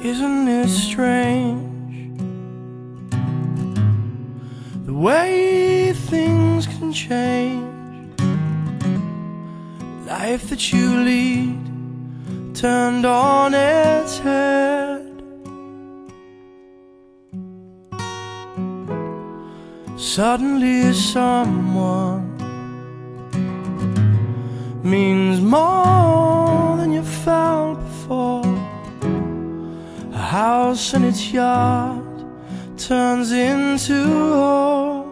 Isn't it strange the way things can change? Life that you lead turned on its head. Suddenly someone means more than you felt before. A house and its yard turns into home.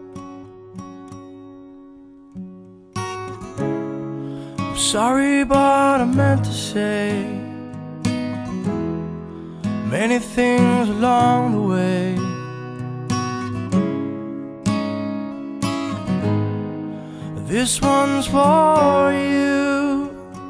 I'm sorry, but I meant to say many things along the way. This one's for you.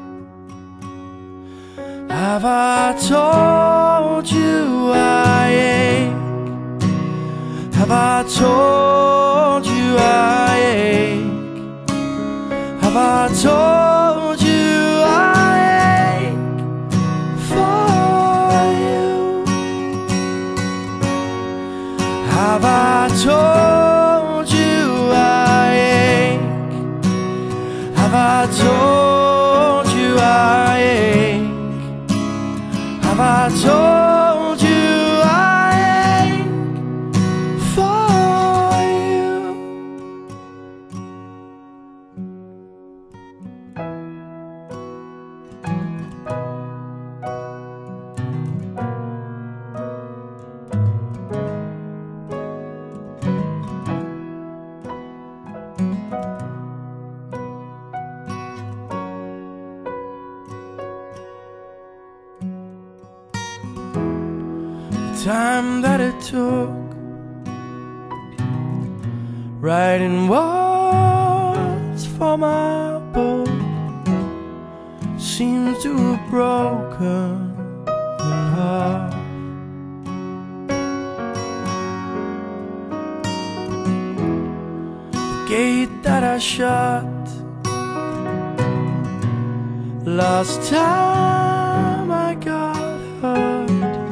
Have I told you I ache? Have I told you I ache? Have I told you I ache for you? Have I told you I ache? Have I told you I ache? Have I told you I ache for you? Time that it took writing words for my book seems to have broken in half. The gate that I shut last time I got hurt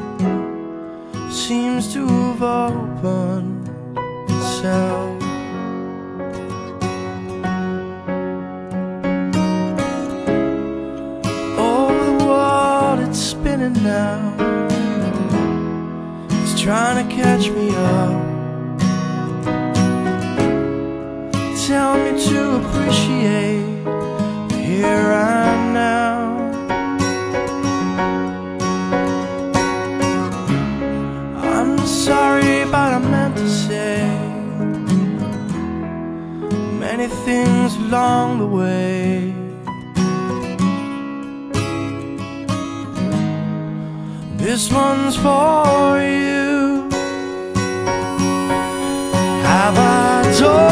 seems to have opened itself. Oh, the world, it's spinning now. It's trying to catch me up. Tell me to appreciate the here and now. Sorry, but I meant to say many things along the way. This one's for you. Have I told